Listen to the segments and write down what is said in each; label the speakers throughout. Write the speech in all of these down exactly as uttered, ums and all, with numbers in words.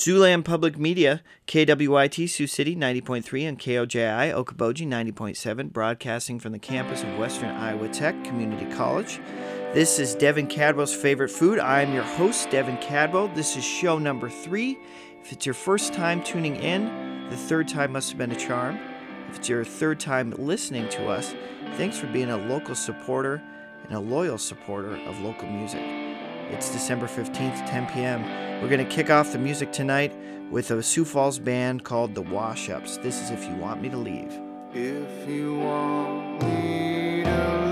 Speaker 1: Siouxland Public Media, K W I T Sioux City ninety point three and K O J I Okoboji ninety point seven, broadcasting from the campus of Western Iowa Tech Community College. This is Devin Cadwell's Favorite Food. I'm your host, Devin Cadwell. This is show number three. If it's your first time tuning in, the third time must have been a charm. If it's your third time listening to us, thanks for being a local supporter and a loyal supporter of local music. It's December fifteenth, ten p.m. We're going to kick off the music tonight with a Sioux Falls band called The Wash-Ups. This is If You Want Me to Leave.
Speaker 2: If you want me to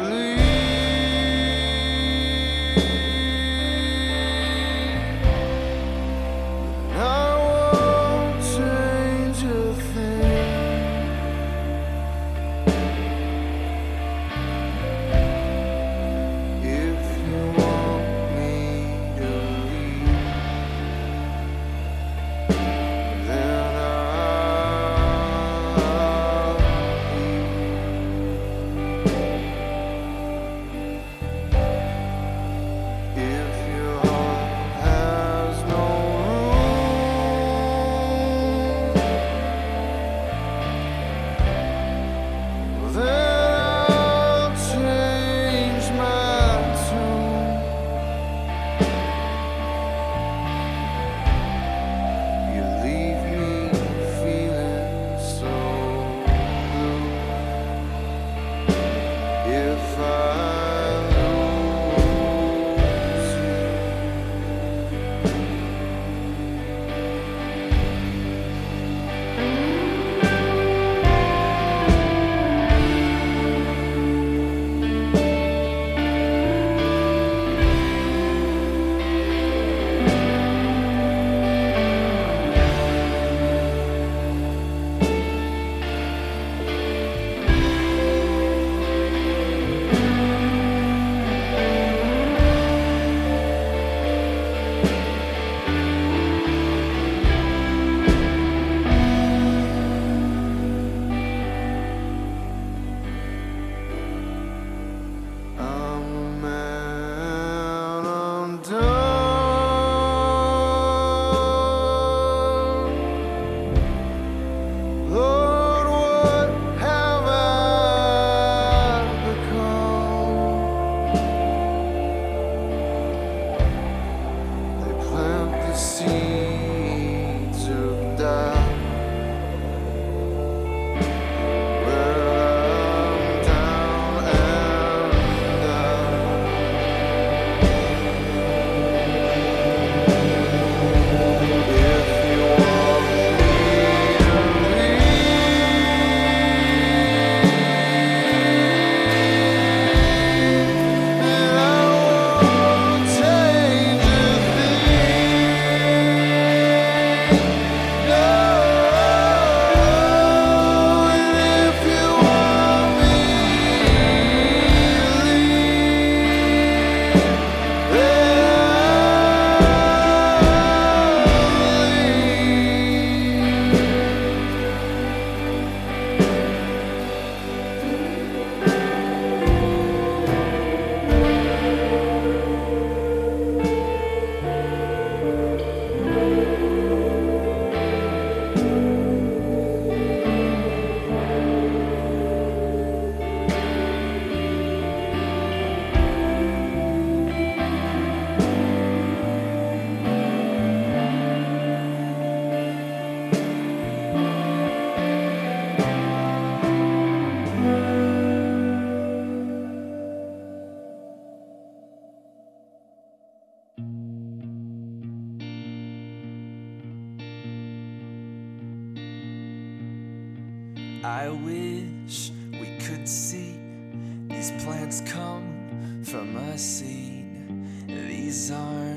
Speaker 3: I wish we could see these plants come from a seed. These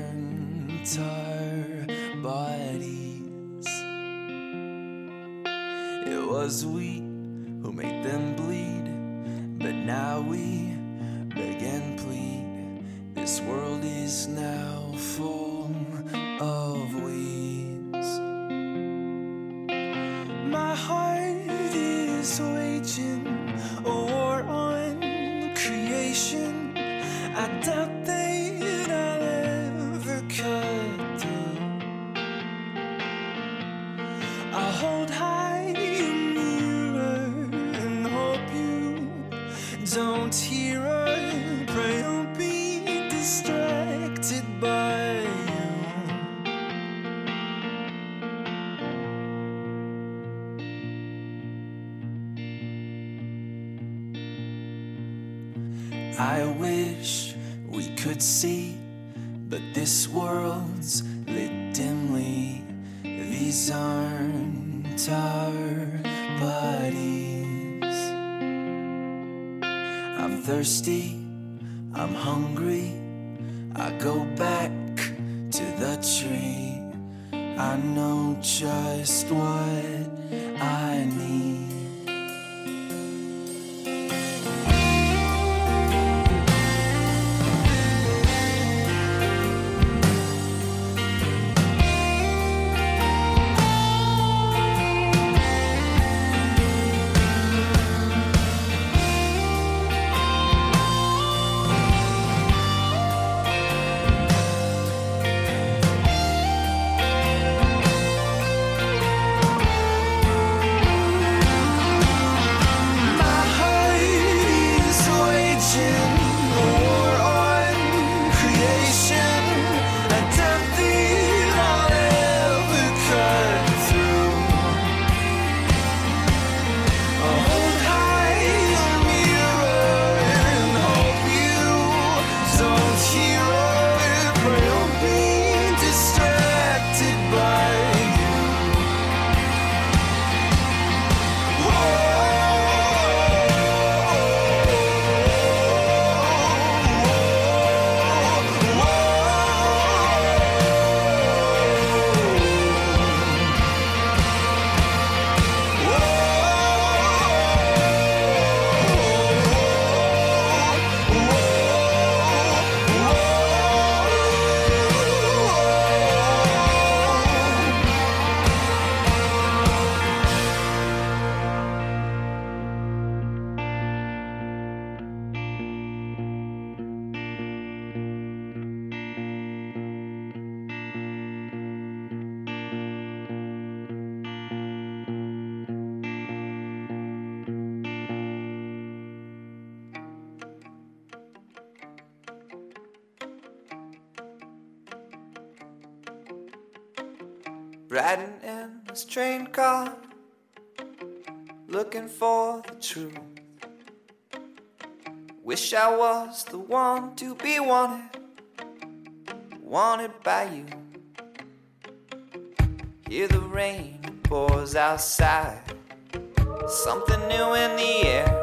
Speaker 3: aren't our bodies. It was we who made them bleed, but now we beg and plead. This world is now full of weeds. My heart is waging a war on creation. I doubt that I'll ever cut through. hold high your mirror and hope you don't hear her. Pray don't be distracted by you. I wish we could see, but this world's lit dimly. These aren't our bodies. I'm thirsty, I'm hungry. I go back to the tree. I know just what I need.
Speaker 4: Riding in this train car, looking for the truth. Wish I was the one to be wanted, wanted by you. Hear the rain pours outside, something new in the air.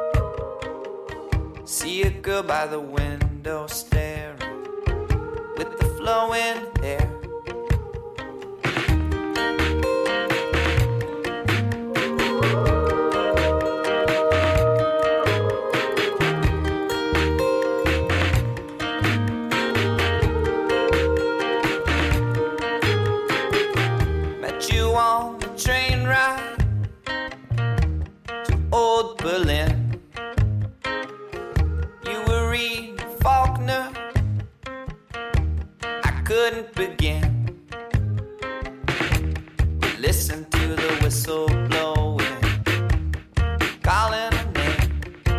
Speaker 4: See a girl by the window staring, with the flowing hair. On the train ride to old Berlin, you were reading Faulkner. I couldn't begin. Listen to the whistle blowing, calling a name.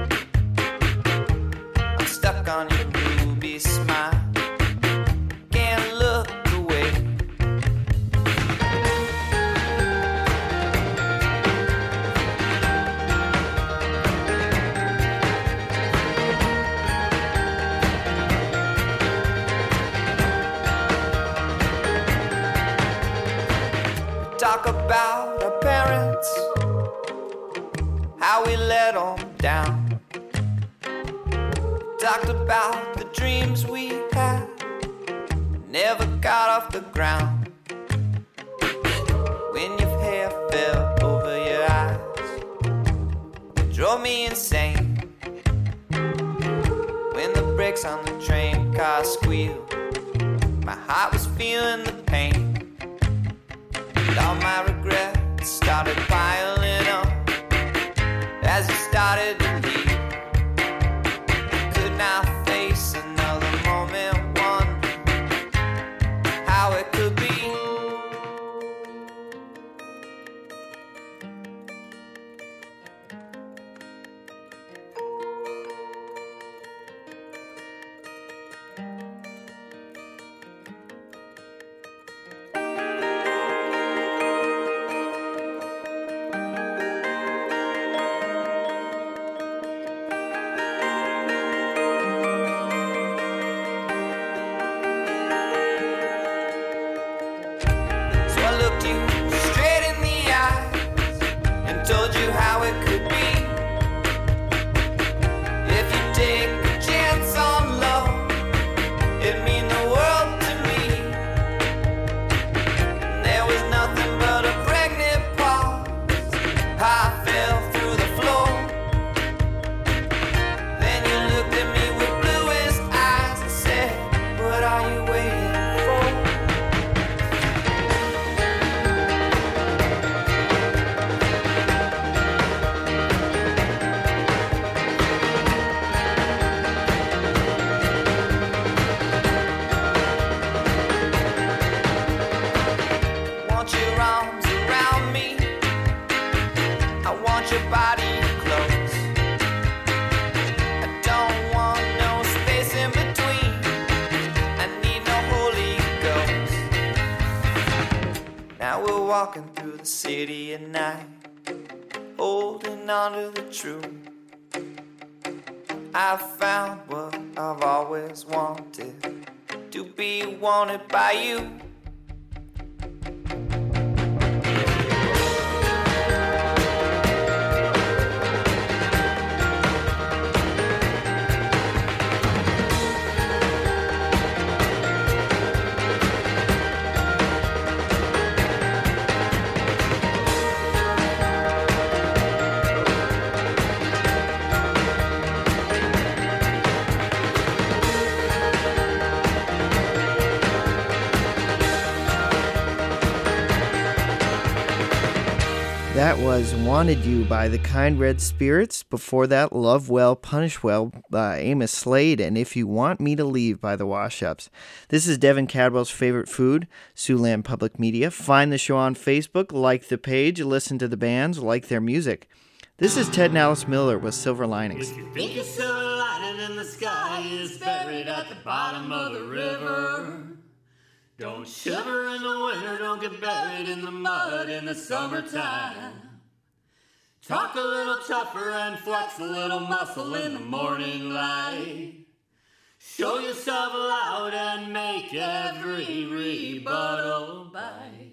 Speaker 4: I'm stuck on your ruby smile, can't look away. Talk about our parents, how we let them down. Talked about the dreams we had, never got off the ground. When your hair fell over your eyes, it drove me insane. When the brakes on the train car squealed, my heart was feeling the pain. All my regrets started piling up as you started to leave. Could not face another moment, wondering how it could be. Now we're walking through the city at night, holding on to the truth. I found what I've always wanted, to be wanted by you.
Speaker 1: That was Wanted You by the Kind Red Spirits. Before that, Love Well, Punish Well by Amos Slade, and If You Want Me to Leave by the Wash-Ups. This is Devin Cadwell's Favorite Food, Siouxland Public Media. Find the show on Facebook, like the page, listen to the bands, like their music. This is Ted and Alice Miller with Silver Linings.
Speaker 5: If you think a silver lining in the sky is buried at the bottom of the river, don't shiver in the winter, don't get buried in the mud in the summertime. Talk a little tougher and flex a little muscle in the morning light. Show yourself loud and make every rebuttal bite.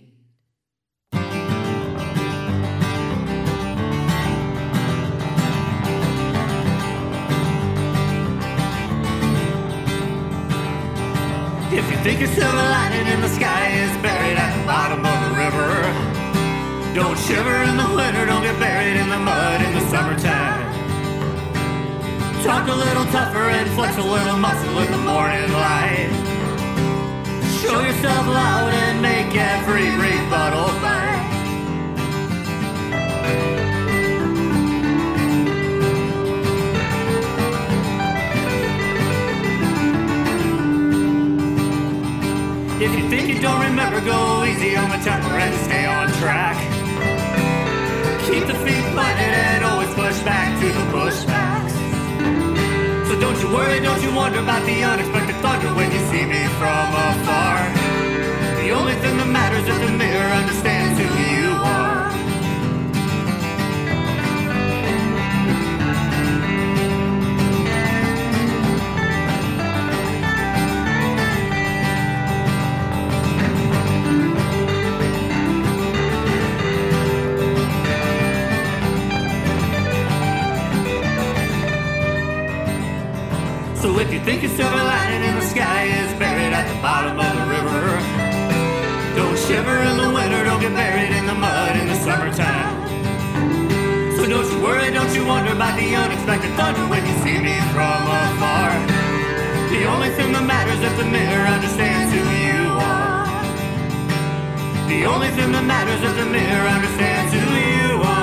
Speaker 5: If you think a silver lining in the sky is buried at the bottom of the river, don't shiver in the winter, don't get buried in the mud in the summertime. Talk a little tougher and flex a little muscle in the morning light. Show yourself loud and make every rebuttal bite. If you think you don't remember, go easy on the temper and stay on track. Keep the feet planted and always push back to the pushbacks. So don't you worry, don't you wonder about the unexpected thunder when you see me from afar. The only thing that matters is the mirror understands who you are. So if you think a silver lining in the sky is buried at the bottom of the river, don't shiver in the winter, don't get buried in the mud in the summertime. So don't you worry, don't you wonder about the unexpected thunder when you see me from afar. The only thing that matters is the mirror understands who you are. The only thing that matters is the mirror understands who you are.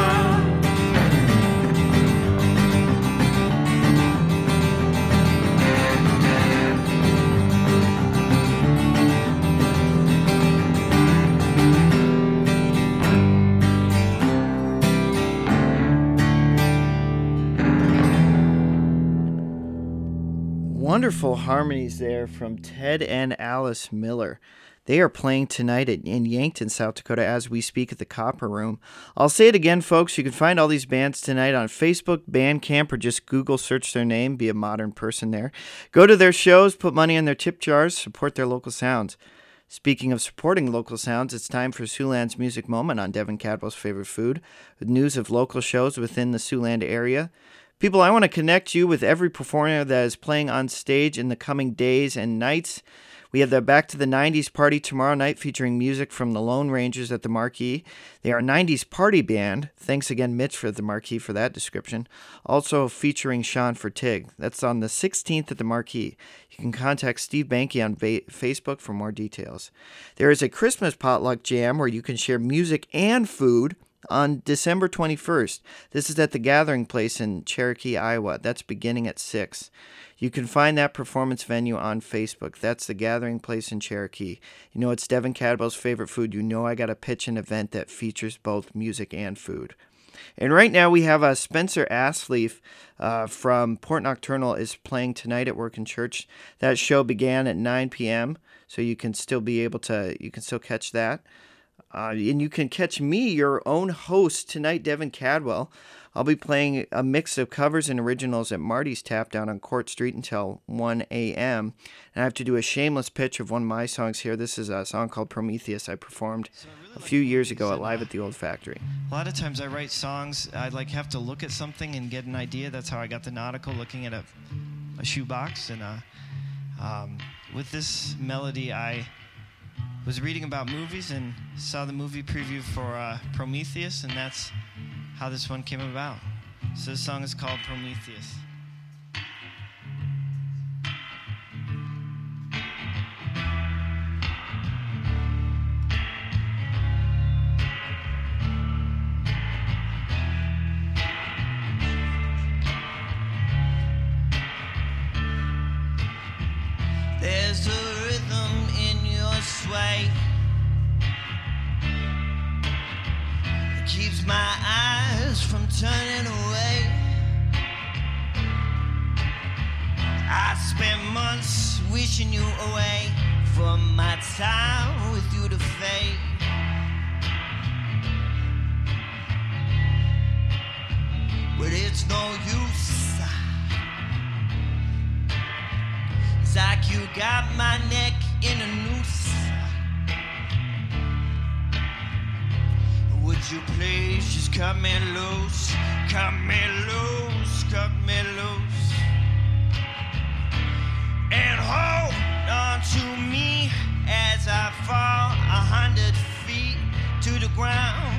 Speaker 1: Wonderful harmonies there from Ted and Alice Miller. They are playing tonight at, in Yankton, South Dakota, as we speak at the Copper Room. I'll say it again, folks. You can find all these bands tonight on Facebook, Bandcamp, or just Google search their name. Be a modern person there. Go to their shows, put money in their tip jars, support their local sounds. Speaking of supporting local sounds, it's time for Siouxland's Music Moment on Devin Cadwell's Favorite Food, with news of local shows within the Siouxland area. People, I want to connect you with every performer that is playing on stage in the coming days and nights. We have the Back to the nineties party tomorrow night featuring music from the Lone Rangers at the Marquee. They are a nineties party band. Thanks again, Mitch, for the Marquee for that description. Also featuring Sean Fertig. That's on the sixteenth at the Marquee. You can contact Steve Banky on ba- Facebook for more details. There is a Christmas potluck jam where you can share music and food on December twenty-first. This is at the Gathering Place in Cherokee, Iowa. That's beginning at six. You can find that performance venue on Facebook. That's the Gathering Place in Cherokee. You know, it's Devin Cadwell's Favorite Food. You know I got to pitch an event that features both music and food. And right now we have uh, Spencer Asleaf uh, from Port Nocturnal is playing tonight at Work in Church. That show began at nine p.m., so you can still be able to, you can still catch that. Uh, and you can catch me, your own host tonight, Devin Cadwell. I'll be playing a mix of covers and originals at Marty's Tap down on Court Street until one a.m. And I have to do a shameless pitch of one of my songs here. This is a song called Prometheus I performed so I really a few like years ago at Live at the Old Factory.
Speaker 6: A lot of times I write songs, I like have to look at something and get an idea. That's how I got the nautical, looking at a, a shoebox. And uh, um, with this melody, I was reading about movies and saw the movie preview for uh, Prometheus, and that's how this one came about. So this song is called Prometheus.
Speaker 4: There's a rhythm in your sway that keeps my eyes from turning away. I spent months wishing you away, for my time with you to fade. But it's no use. It's like you got my neck in a noose. Would you please just cut me loose? Cut me loose, cut me loose. And hold on to me as I fall a hundred feet to the ground.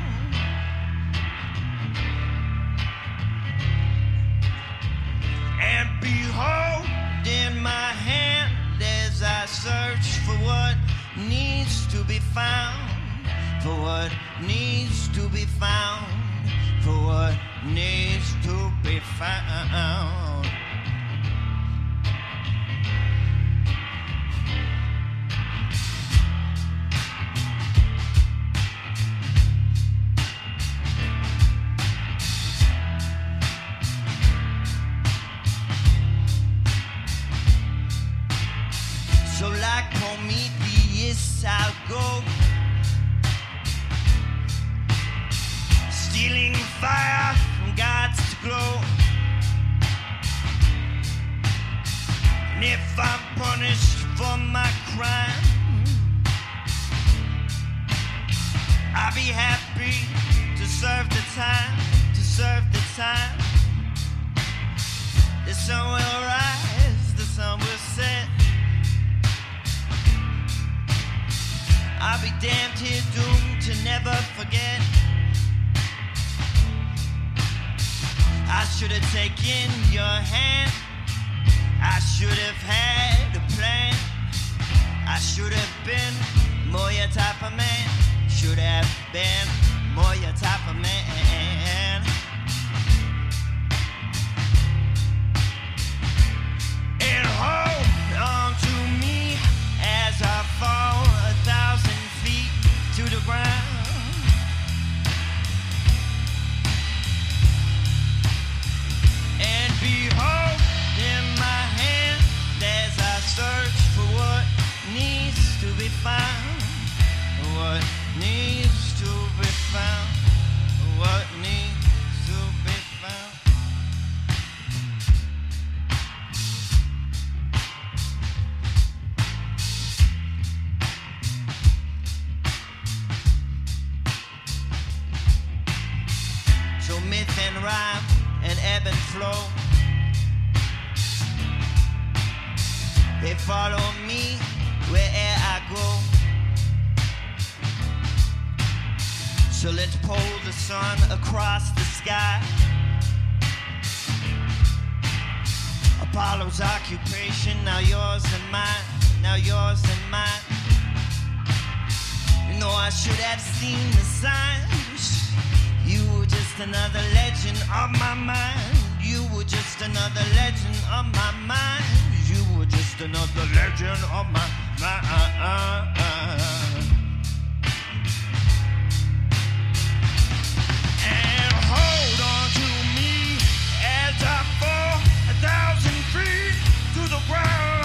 Speaker 4: And behold in my hand as I search for what needs to be found, for what needs to be found, for what needs to be found. So like Prometheus I'll go, stealing fire from God's to glow. And if I'm punished for my crime, I'll be happy to serve the time, to serve the time. The sun will rise, the sun will set. I'll be damned here, doomed to never forget. I should have taken your hand. I should have had a plan. I should have been more your type of man. Should have been more your type of man. And hold on to me as I fall a thousand feet to the ground. And behold in my hand as I search for what needs to be found, what needs to be found, what needs to be found. So myth and rhyme and ebb and flow, they follow me where'er I go. So let's pull the sun across the sky. Apollo's occupation, now yours and mine, now yours and mine. You know I should have seen the signs. You were just another legend on my mind. You were just another legend on my mind. You were just another legend on my mind. And hold on to me as I fall a thousand feet to the ground.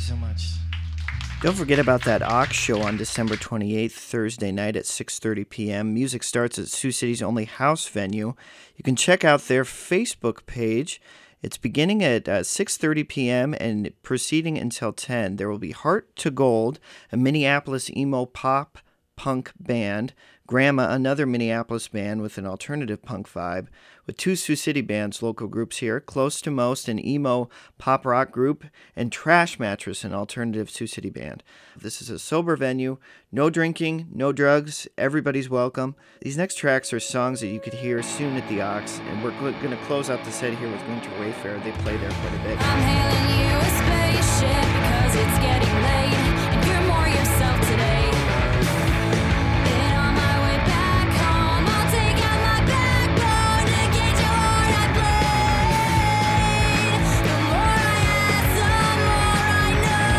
Speaker 6: so much.
Speaker 1: Don't forget about that Ox show on December twenty-eighth, Thursday night at six thirty p.m. Music starts at Sioux City's only house venue. You can check out their Facebook page. It's beginning at uh, six thirty p.m. and proceeding until ten. There will be Heart to Gold, a Minneapolis emo pop punk band, Grandma, another Minneapolis band with an alternative punk vibe, with two Sioux City bands, local groups here, Close to Most, an emo pop rock group, and Trash Mattress, an alternative Sioux City band. This is a sober venue, no drinking, no drugs, everybody's welcome. These next tracks are songs that you could hear soon at the Ox, and we're going to close out the set here with Winter Wayfarer. They play there quite a bit.
Speaker 7: I'm hailing you a spaceship because it's getting late and you're more yourself today. And on my way back home, I'll take out my backbone to get your heart I played. The more I ask, the more I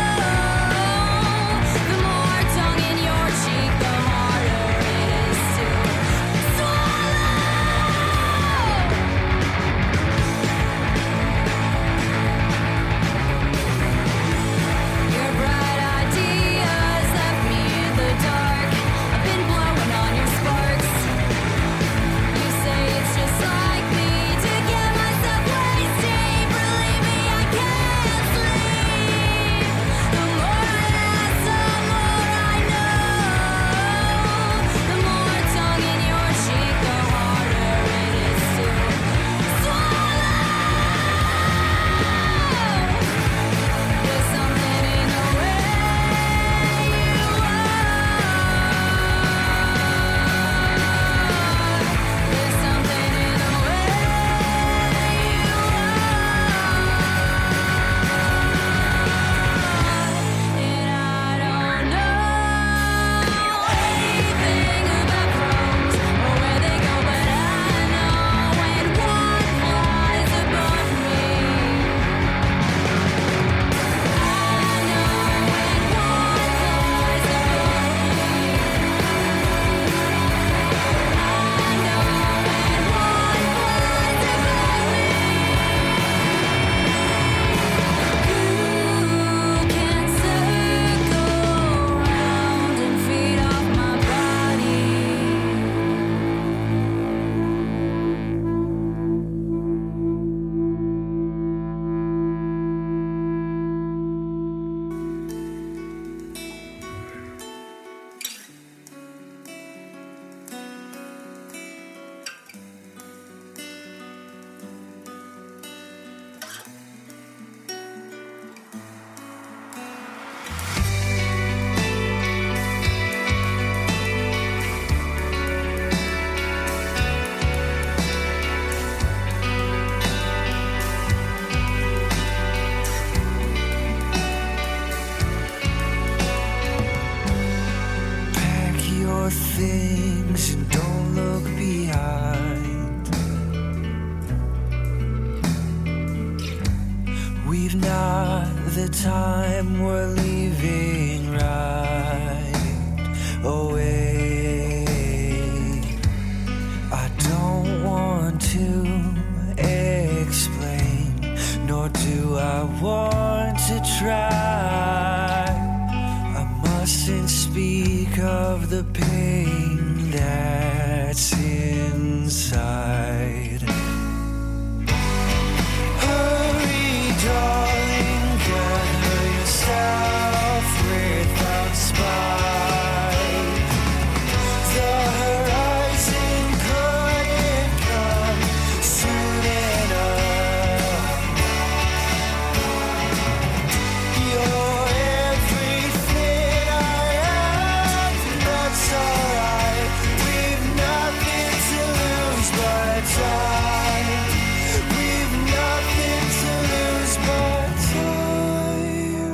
Speaker 7: know. The more tongue in your cheek, the harder it is to swallow. Your bright ideas left me in the dark. I've been blowing on your sparks. You say it's just like me to get myself wasted. Believe me, I can't sleep. The more I ask, the more I know. The more tongue in your cheek, the harder it is to swallow. There's something in the way you are. There's something in the way you are. And I don't know anything about crows or where they go, but I know when one flies above me. I know when one flies above me. I know when one flies above me. You can circle round and feed off my body.
Speaker 3: Pack your things and don't look behind. We've not the time, we're leaving right away. I don't want to explain, nor do I want to try. I mustn't speak of the pain that's inside. Hurry, darling, gather yourself without spite. The horizon couldn't come soon enough. You're everything I am, that's alright. We've nothing to lose but time. We've nothing to lose but time.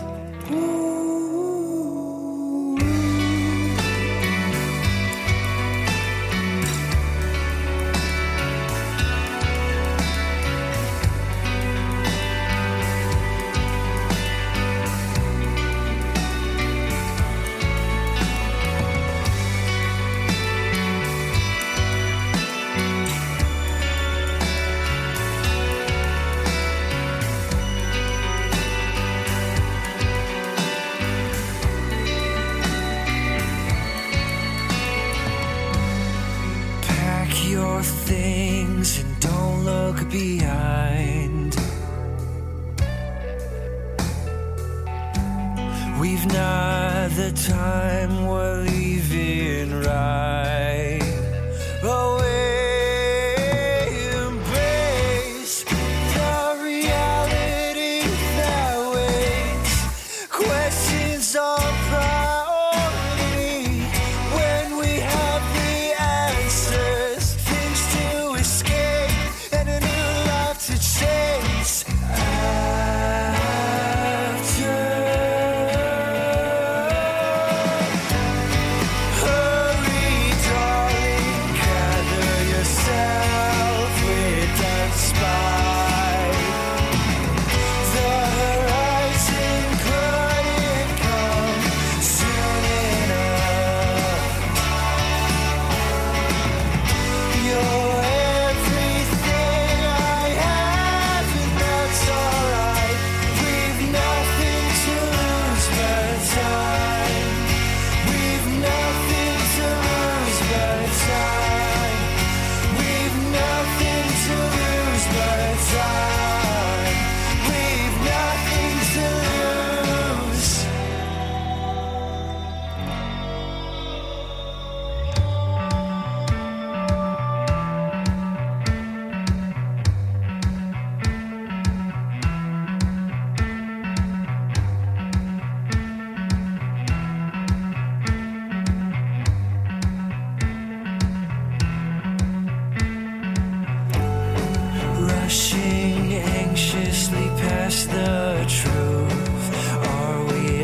Speaker 3: Ooh. your things and don't look behind. We've not the time, we're leaving right away. Embrace the reality that waits. Questions are priority when we have the answers. Things to escape and a new life to chase. Rushing anxiously past the truth, are we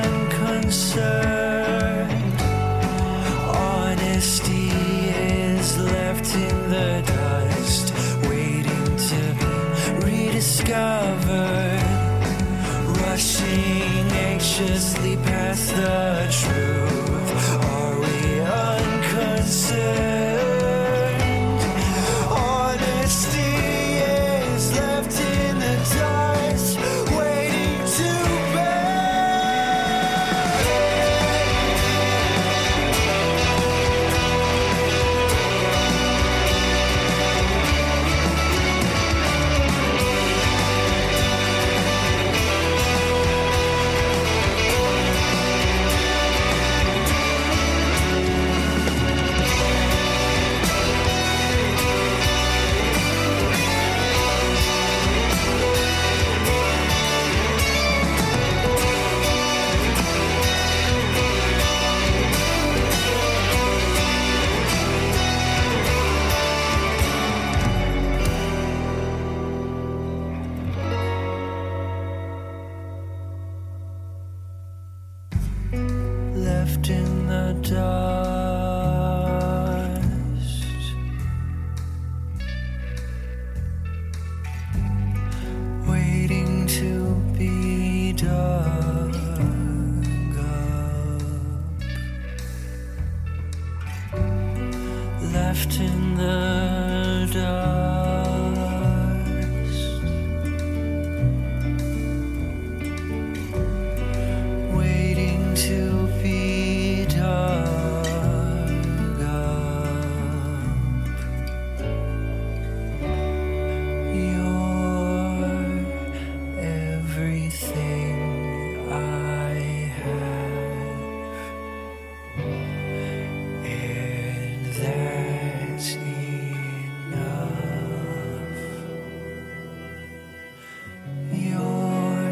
Speaker 3: unconcerned? Honesty is left in the dust, waiting to be rediscovered. Rushing anxiously past the truth, are we unconcerned? Left in the dust, waiting to be dug up. Left in the dust, waiting to be dug up. You're everything I have, and that's enough. You're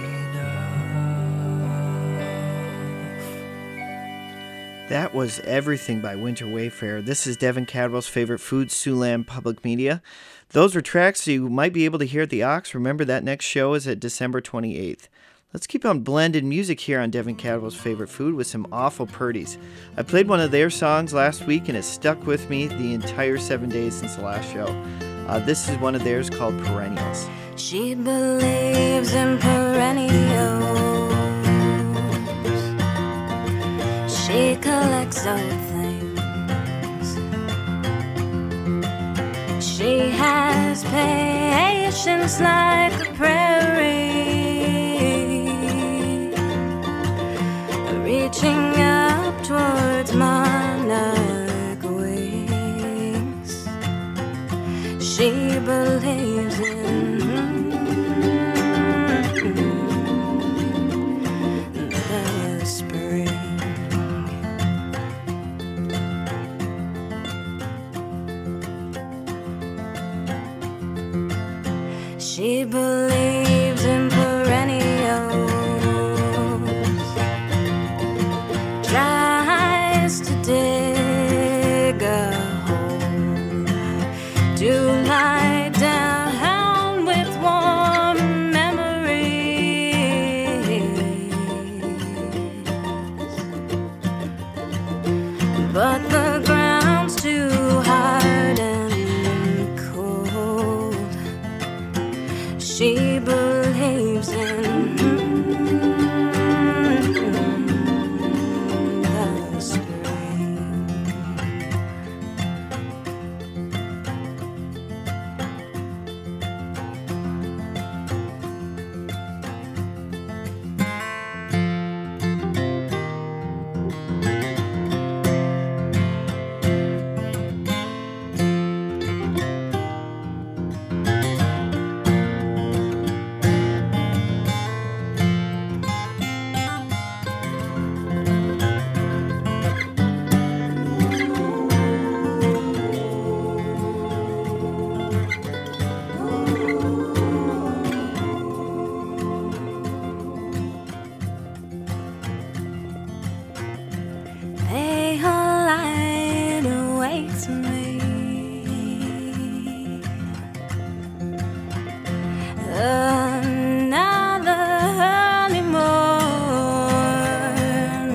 Speaker 3: enough.
Speaker 1: That was Everything by Winter Wayfarer. This is Devin Cadwell's favorite food, Siouxland Public Media. Those were tracks you might be able to hear at the Ox. Remember, that next show is at December twenty-eighth. Let's keep on blended music here on Devin Cadwell's favorite food with some Awful Purdies. I played one of their songs last week and it stuck with me the entire seven days since the last show. Uh, this is one of theirs called Perennials.
Speaker 7: She believes in perennials. She collects old things. She has patience like a prairie, reaching up towards monarch wings. She believes in the spring. She believes in perennials, tries to dig a hole to lie down with warm memories. But the ground's too hard and cold. She believes in the spring. May her light awaits me. Another early morn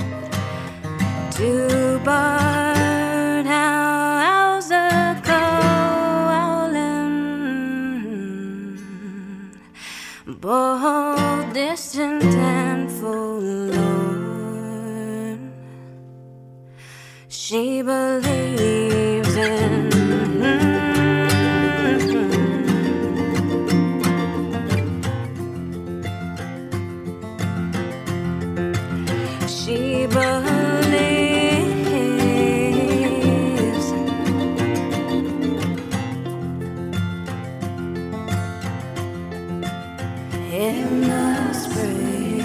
Speaker 7: to birdhouse a calling, both distant and forlorn. She believes in She believes in the spring.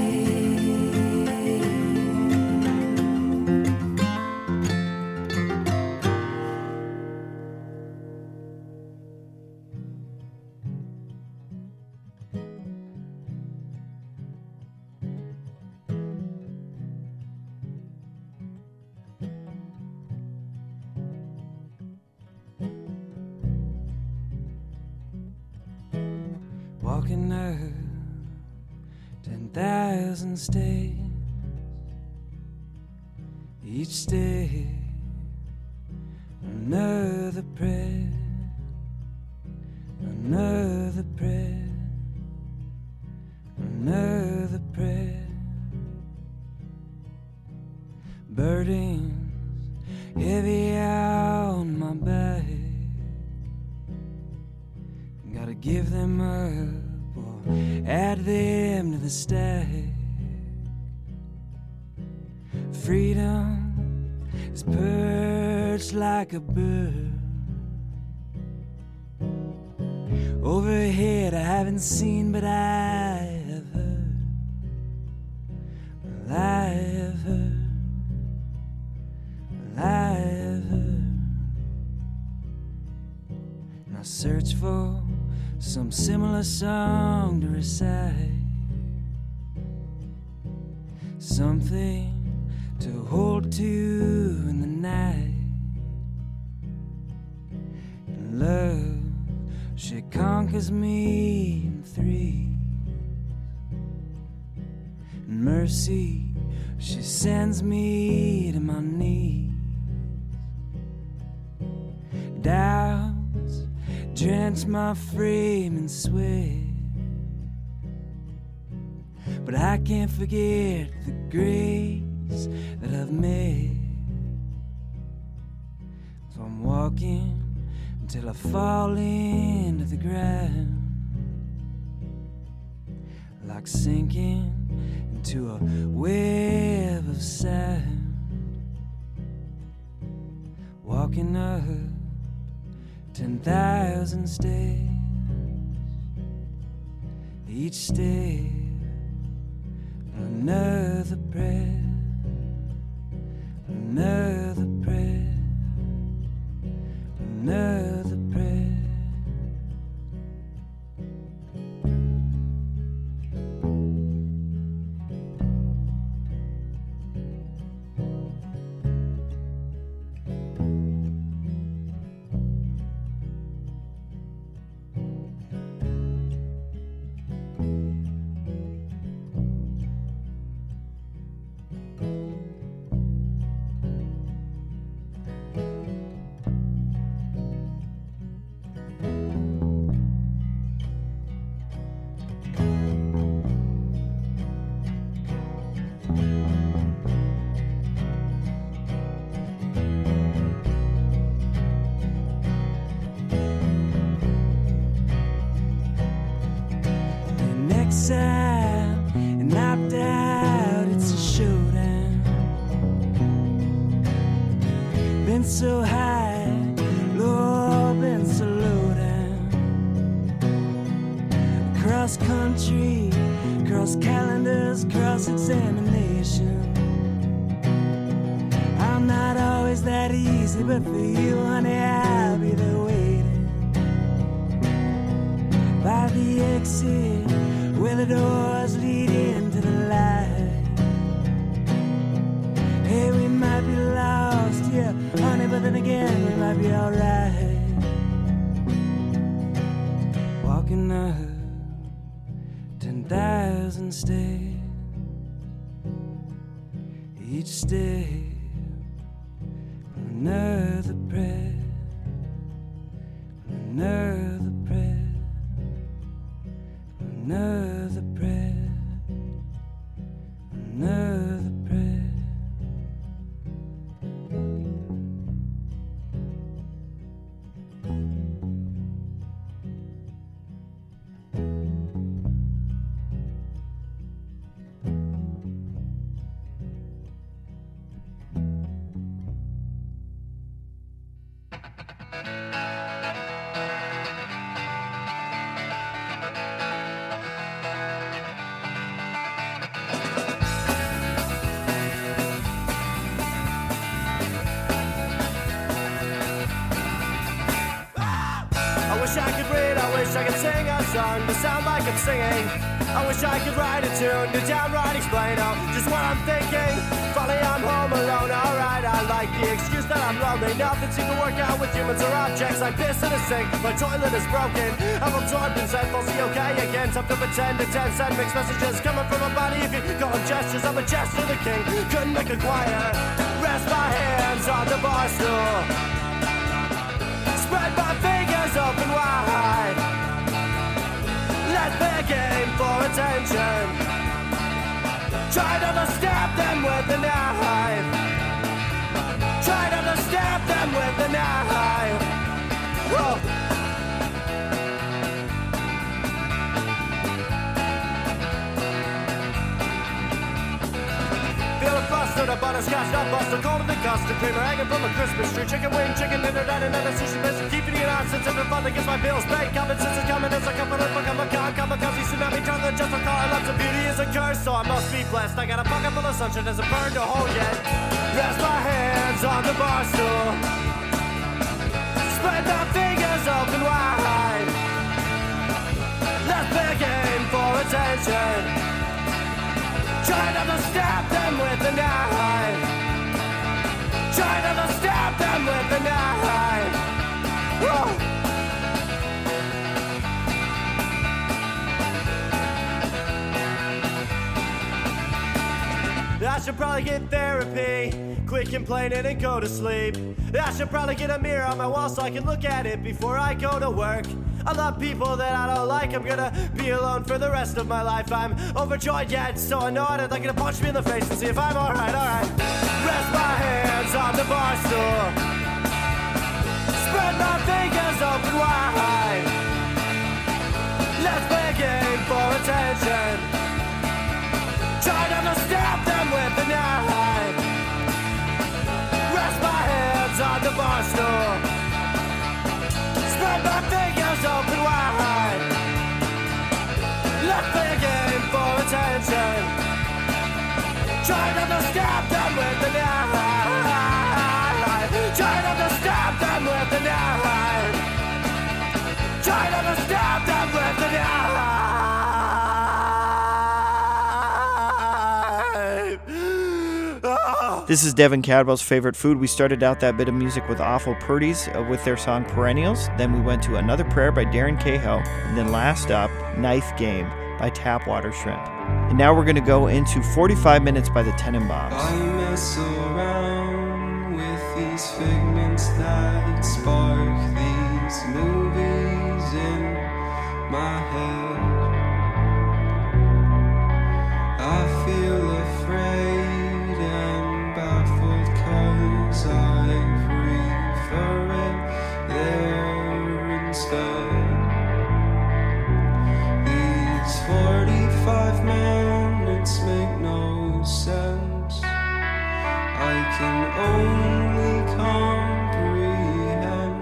Speaker 3: Walking up ten thousand stairs, each step another prayer, another prayer, another prayer. Burdens heavy on my back, gotta give them up or add them to the stack. Freedom is perched like a bird overhead. I haven't seen, but I have heard. Well, I have heard. Well, I have heard. And I search for some similar song to recite, something to hold to in the night. And love, she conquers me in threes. And mercy, she sends me to my knees. Doubts drench my frame in sweat, but I can't forget the grace that I've met. So I'm walking until I fall into the ground, like sinking into a web of sound. Walking up ten thousand steps, each step another breath, another breath, another breath. And knocked out, it's a showdown. Been so high, Lord, been so low down. Cross country, cross calendars, cross examination. I'm not always that easy, but for you, honey, I'll be there waiting by the exit where the doors lead into the light. Hey, we might be lost, yeah, honey, but then again, we might be alright. Walking up ten thousand steps, each step another breath, another breath, another breath, another breath.
Speaker 8: To sound like I'm singing, I wish I could write a tune to downright explain oh, just what I'm thinking. Finally I'm home alone, alright, I like the excuse that I'm lonely. Nothing seems to work out with humans or objects. I piss in a sink, my toilet is broken. I'm absorbed in Seth, I'll see okay again. Time to pretend to ten send mixed messages coming from a body. If you call them gestures, I'm a gesture the king. Couldn't make a choir, rest my hands on the bar stool, spread my fingers open wide. Let's play a game for attention. Try to stab them with a knife. Try to stab them with a knife. Whoa. Flustered, a butterscotch, not busted, cold to the custard creamer, hanging from a Christmas tree, chicken wing, chicken dinner, dine, another sushi biscuit, keeping it on since every fun that gets my bills paid. Common sense is coming as a couple of fuck, I'm a con, kamikaze, tsunami, tongue, just a car, lots of beauty is a curse, so I must be blessed. I got a pocket full of sunshine, hasn't burned a hole yet. Rest my hands on the bar stool, spread my fingers open wide. Let's play a game for attention. Try not to stab them with a knife. Try not to stab them with a knife. Whoa. I should probably get therapy, quit complaining and go to sleep. I should probably get a mirror on my wall so I can look at it before I go to work. I love people that I don't like. I'm gonna be alone for the rest of my life. I'm overjoyed yet so annoyed I'd like you to punch me in the face and see if I'm alright, alright. Rest my hands on the bar stool, spread my fingers open wide. Let's play a game for attention. Try not to stab them with a knife. Rest my hands on the bar stool, with the night. Try to understand them with the night. Oh.
Speaker 1: This is Devin Cadwell's favorite food. We started out that bit of music with Awful Purdy's uh, with their song Perennials. Then we went to Another Prayer by Darren Cahill. And then last up, Knife Game by Tapwater Shrimp. And now we're going to go into forty-five minutes by the Tenenbaums.
Speaker 3: I mess around with these figments that spark these movies in my head. I feel afraid and baffled 'cause I prefer it there instead. These forty-five minutes make no sense. I can only comprehend.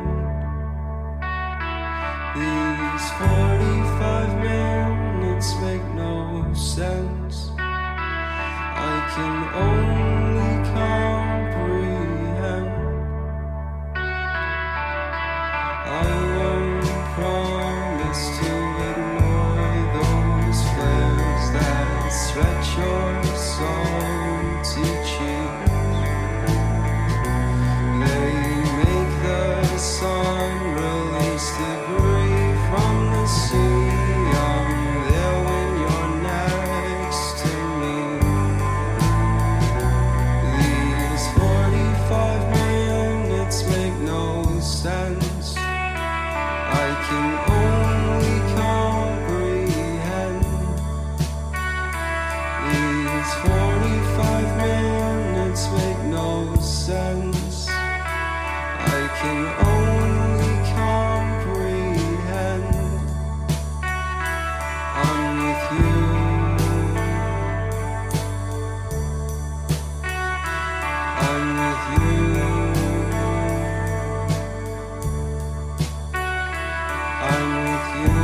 Speaker 3: These forty-five minutes make no sense. I can only comprehend. I won't promise to ignore those flares that stretch your salty cheek. They make the sun release debris from the sea. I'm there when you're next to me. These forty-five minutes make no sense. I can only comprehend. These forty-five minutes make no sense. I can only comprehend. I'm with you. I'm with you. I'm with you.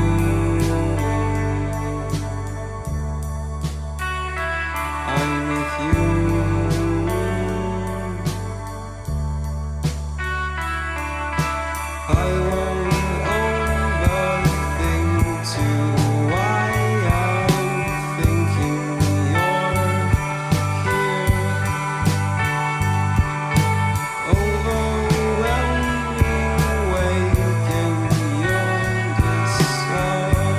Speaker 3: I'm with you. I won't overthink too why I'm thinking you're here. Overwhelming wake and you'll disappear.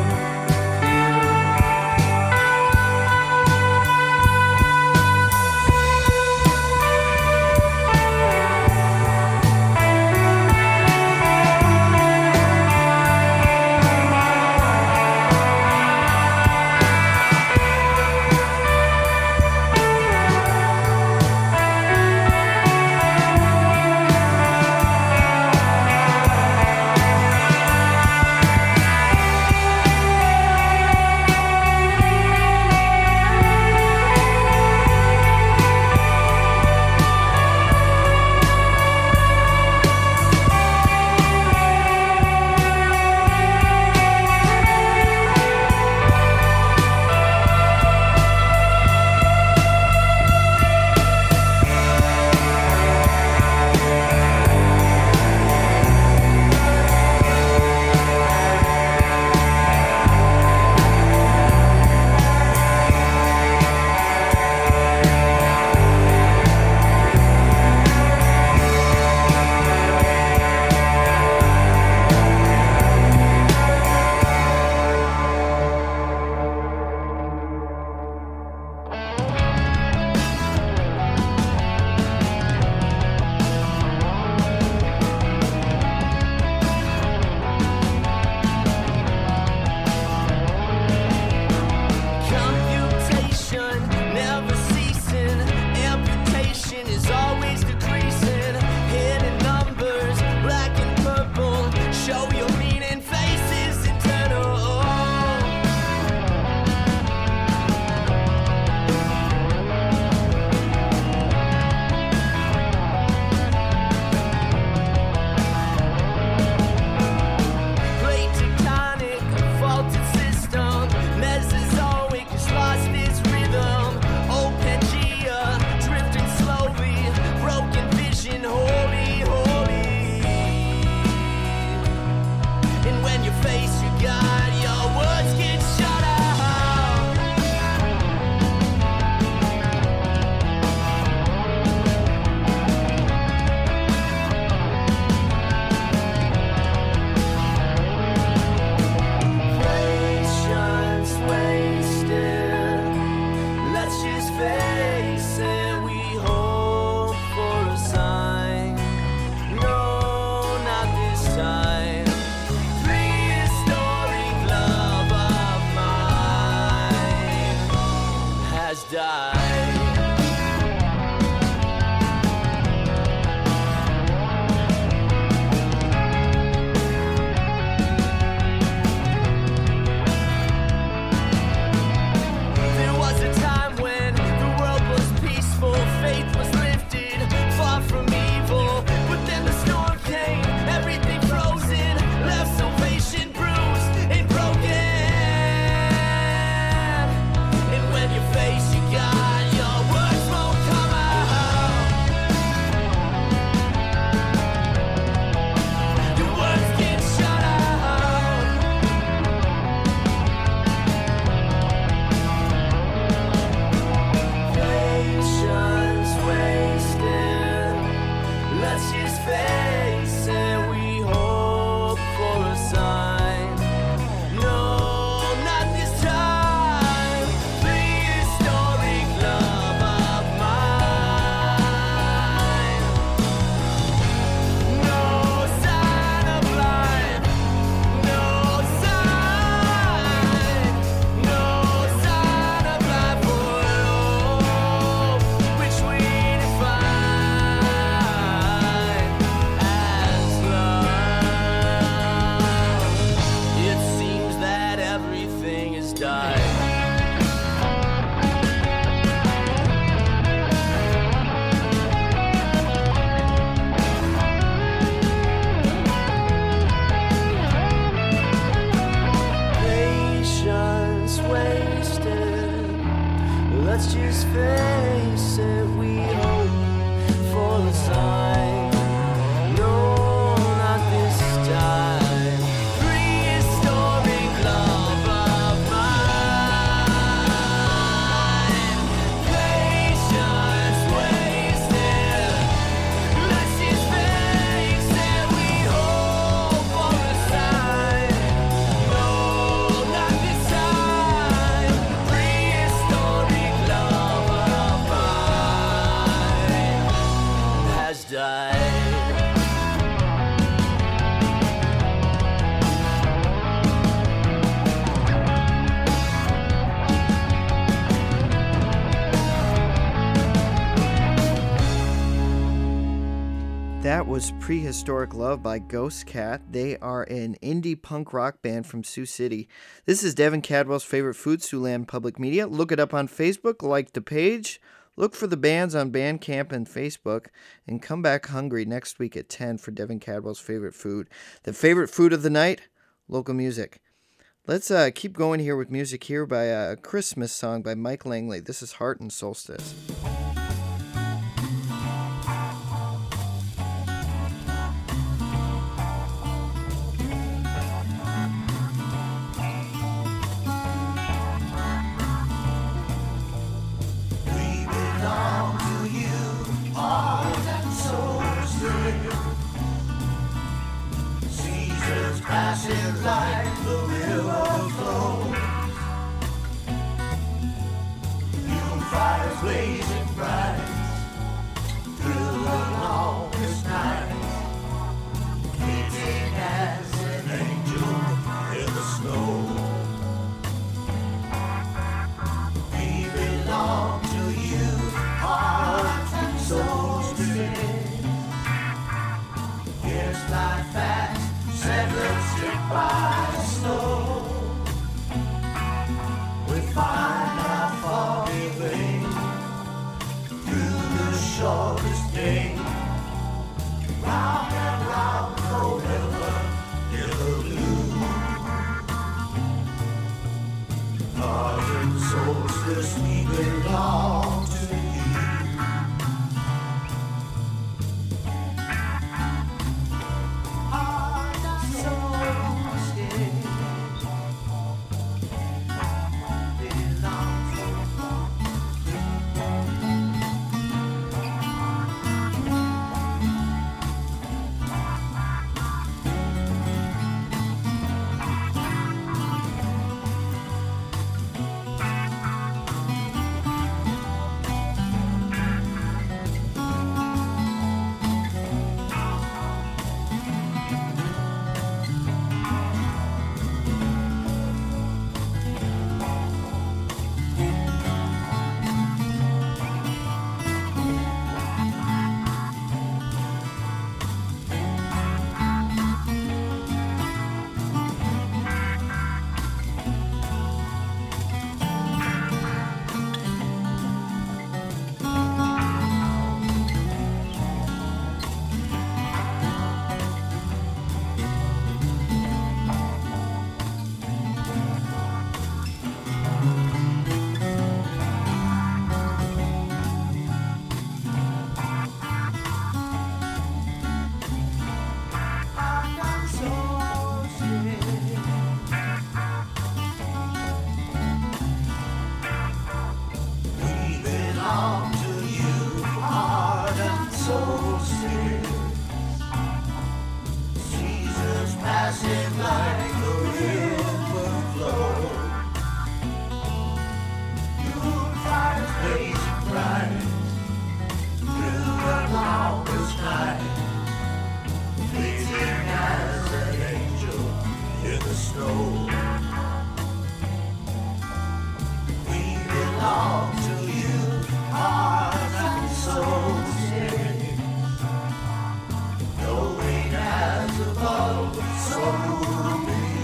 Speaker 1: was Prehistoric Love by Ghost Cat. They are an indie punk rock band from Sioux City. This is Devin Cadwell's favorite food, Siouxland Public Media. Look it up on Facebook, like the page, look for the bands on Bandcamp and Facebook, and come back hungry next week at ten for Devin Cadwell's favorite food. The favorite food of the night, local music. Let's uh, keep going here with music here by a Christmas song by Mike Langley. This is Heart and Solstice.
Speaker 9: Passing like the river flows, fuel fires blazing bright through the longest night, fleeting as an angel in the snow. We belong to you, heart and soul today. Here's life fast, severed stick by snow. We find our foggy way through the shortest day, round and round forever in the blue. Heart and solstice, we belong to you. Above, so be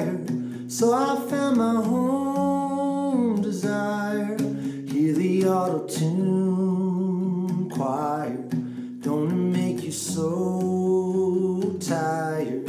Speaker 10: fire. So I found my home desire. Hear the auto-tune choir. Don't it make you so tired?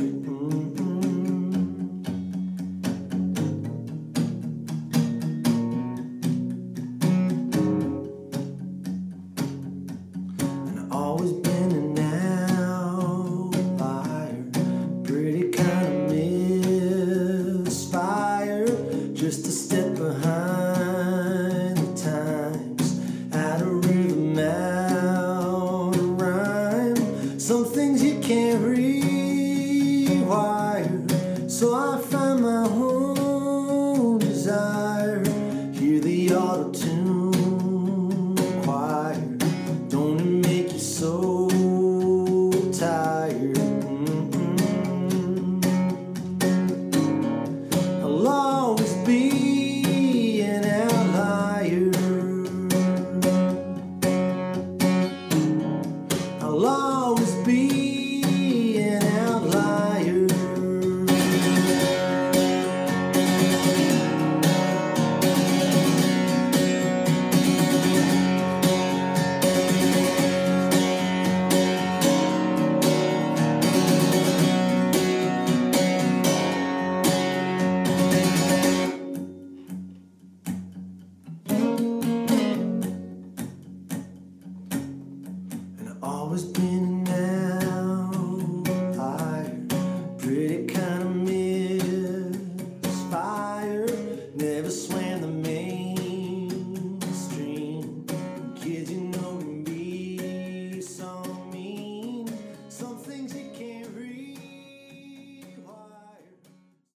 Speaker 10: So I find my home